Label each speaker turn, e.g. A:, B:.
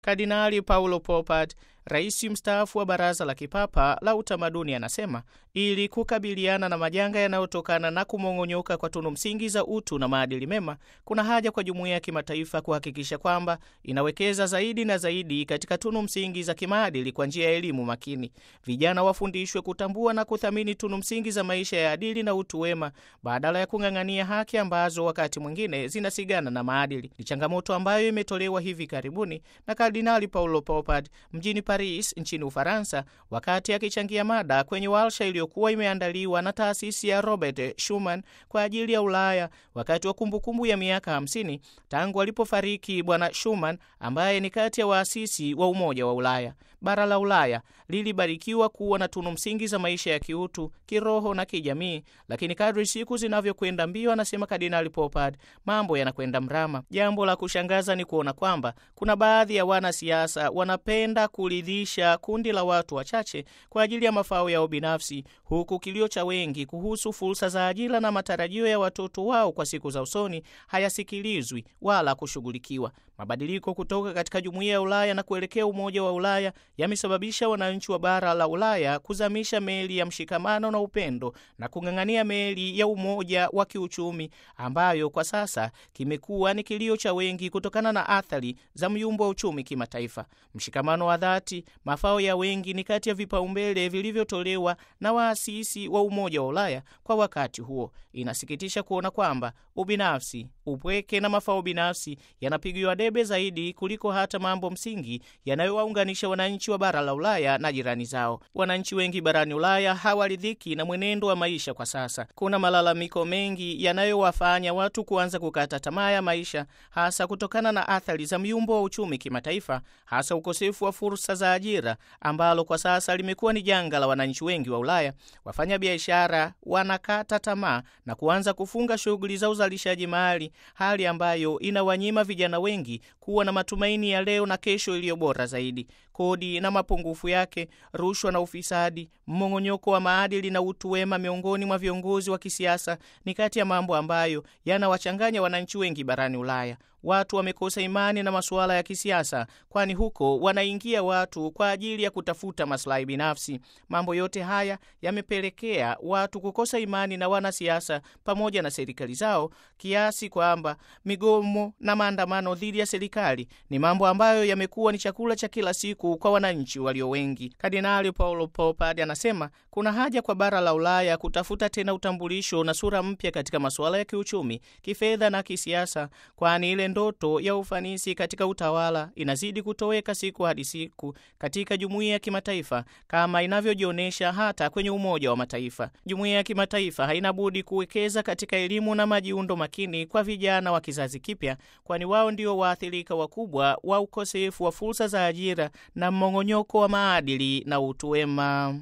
A: Kardinali Paulo Popat, rais mstaafu wa Baraza la Kipapa la Utamaduni, anasema ili kukabiliana na majanga yanayotokana na kumong'onyoka kwa tunu msingi za utu na maadili mema, kuna haja kwa jumuiya ya kimataifa kuhakikisha kwamba inawekeza zaidi na zaidi katika tunu msingi za kimaadili kwa njia ya elimu makini. Vijana wafundishwe kutambua na kuthamini tunu msingi za maisha ya adili na utu wema badala ya kung'ang'ania haki ambazo wakati mwingine zinasigana na maadili. Ni changamoto ambayo imetolewa hivi karibuni na Kardinali Paulo Popat mjini Paris nchini Ufaransa wakati akichangia mada kwenye warsha iliyokuwa imeandaliwa na taasisi ya Robert Schuman kwa ajili ya Ulaya wakati wa kumbukumbu ya miaka 50 tangu alipofariki Bwana Schuman ambaye ni kati ya waasisi wa Umoja wa Ulaya. Bara la Ulaya lilibarikiwa kuwa na tunu msingi za maisha ya kiutu, kiroho na kijamii, lakini kadri siku zinavyokwenda mbio, anasema Kardinali Popat, mambo yanakwenda mrama. Jambo la kushangaza ni kuona kwamba kuna baadhi ya wanasiasa wanapenda kuridhisha kundi la watu wachache kwa ajili ya mafao yao binafsi, huku kilio cha wengi kuhusu fursa za ajira na matarajio ya watoto wao kwa siku za usoni hayasikilizwi wala kushughulikiwa. Mabadiliko kutoka katika Jumuiya ya Ulaya na kuelekea Umoja wa Ulaya yamesababisha wananchi wa bara la Ulaya kuzamisha meli ya mshikamano na upendo na kung'ang'ania meli ya umoja wa kiuchumi ambayo kwa sasa kimekuwa ni kilio cha wengi kutokana na athari za myumbo wa uchumi kimataifa. Mshikamano wa dhati, mafao ya wengi ni kati ya vipaumbele vilivyotolewa na waasisi wa Umoja wa Ulaya kwa wakati huo. Inasikitisha kuona kwamba ubinafsi, upweke na mafao binafsi yanapigiwa debe zaidi kuliko hata mambo msingi yanayowaunganisha wananchi wa bara la Ulaya na jirani zao. Wananchi wengi barani Ulaya hawaridhiki na mwenendo wa maisha kwa sasa. Kuna malalamiko mengi yanayowafanya watu kuanza kukata tamaa ya maisha, hasa kutokana na athari za myumbo wa uchumi kimataifa, hasa ukosefu wa fursa za ajira ambalo kwa sasa limekuwa ni janga la wananchi wengi wa Ulaya. Wafanya biashara wanakata tamaa na kuanza kufunga shughuli za uzalishaji mali, hali ambayo inawanyima vijana wengi kuwa na matumaini ya leo na kesho iliyo bora zaidi. Kodi na mapungufu yake, rushwa na ufisadi, mmong'onyoko wa maadili na utu wema miongoni mwa viongozi wa kisiasa ni kati ya mambo ambayo yanawachanganya wananchi wengi barani Ulaya. Watu wamekosa imani na masuala ya kisiasa, kwani huko wanaingia watu kwa ajili ya kutafuta maslahi binafsi. Mambo yote haya yamepelekea watu kukosa imani na wanasiasa pamoja na serikali zao, kiasi kwamba migomo na maandamano dhidi ya serikali ni mambo ambayo yamekuwa ni chakula cha kila siku kwa wananchi walio wengi. Kardinali Paulo Popat anasema kuna haja kwa bara la Ulaya kutafuta tena utambulisho na sura mpya katika masuala ya kiuchumi, kifedha na kisiasa, kwani ile ndoto ya ufanisi katika utawala inazidi kutoweka siku hadi siku katika jumuiya ya kimataifa kama inavyojionyesha hata kwenye Umoja wa Mataifa. Jumuiya ya kimataifa haina budi kuwekeza katika elimu na majiundo makini kwa vijana wa kizazi kipya, kwani wao ndio waathirika wakubwa wa ukosefu wa fursa za ajira na mmong'onyoko wa maadili na utu wema.